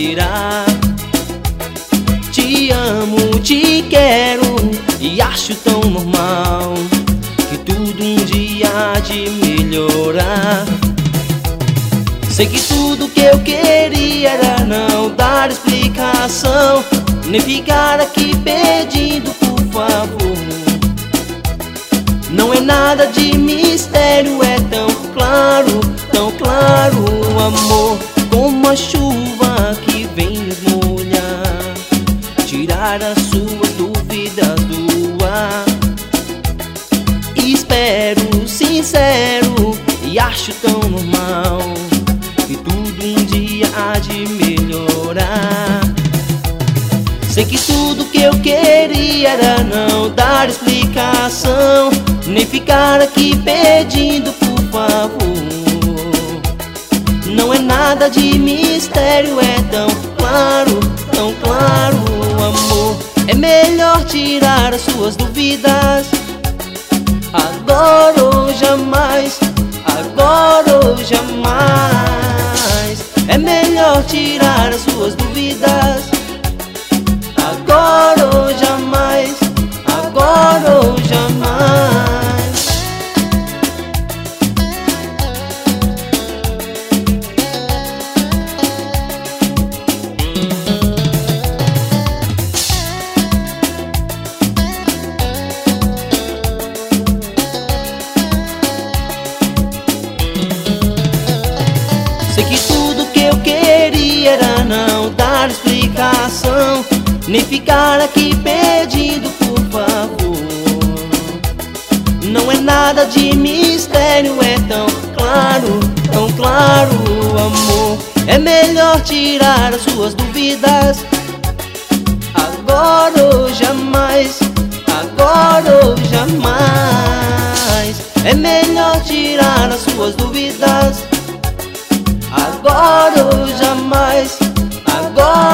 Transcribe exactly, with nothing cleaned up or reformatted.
tirar. Te amo, te quero e acho tão normal que tudo um dia há de melhorar. Sei que tudo que eu queria era não dar explicação, nem ficar aqui pedindo por favor. Não é nada de mistério, é tão claro, tão claro, amor, como a chuva que vem nos molhar, tirar as suas dúvidas do ar. Espero, sincero, e acho tão normal que tudo um dia há de melhorar. Sei que tudo que eu queria era não dar explicação, nem ficar aqui pedindo por favor. Não é nada de mistério, é tão claro, tão claro, amor. É melhor tirar as suas dúvidas, agora ou jamais, agora ou jamais. É melhor tirar as suas dúvidas, agora ou jamais, agora ou jamais. Sei que tudo que eu queria era não dar explicação, nem ficar aqui pedindo por favor. Não é nada de mistério, é tão claro, tão claro, amor. É melhor tirar as suas dúvidas, agora ou jamais, agora ou jamais. É melhor tirar as suas dúvidas, agora ou jamais, agora